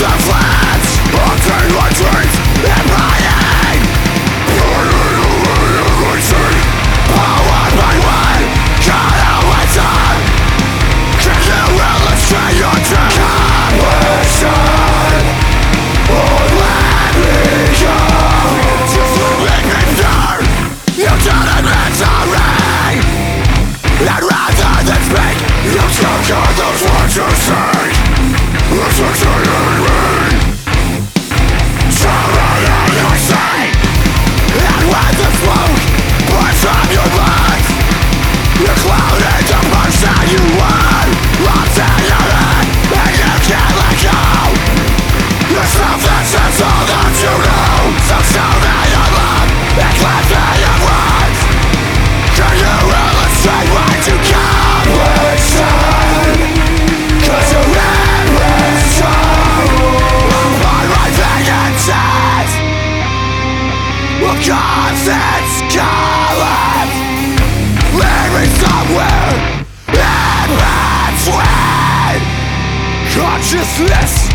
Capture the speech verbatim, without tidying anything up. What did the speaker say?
The flames haunting my dreams and playing. Powered by one constellation. Can you illustrate your dream? Completion won't let me go. Leave me there. You didn't misery. And rather than speak, you took all those words you say. Listen to me. Sorry all you say. And when the smoke pours from your lungs, you're clouded the person you are. Lost in your head and you can't let go. Yourself, this is all that you know. So show me your love and cleanse me your words. Can you illustrate what you completion? Cause you're on my vengeance will constant scarlet. Lead me somewhere in between. Consciousness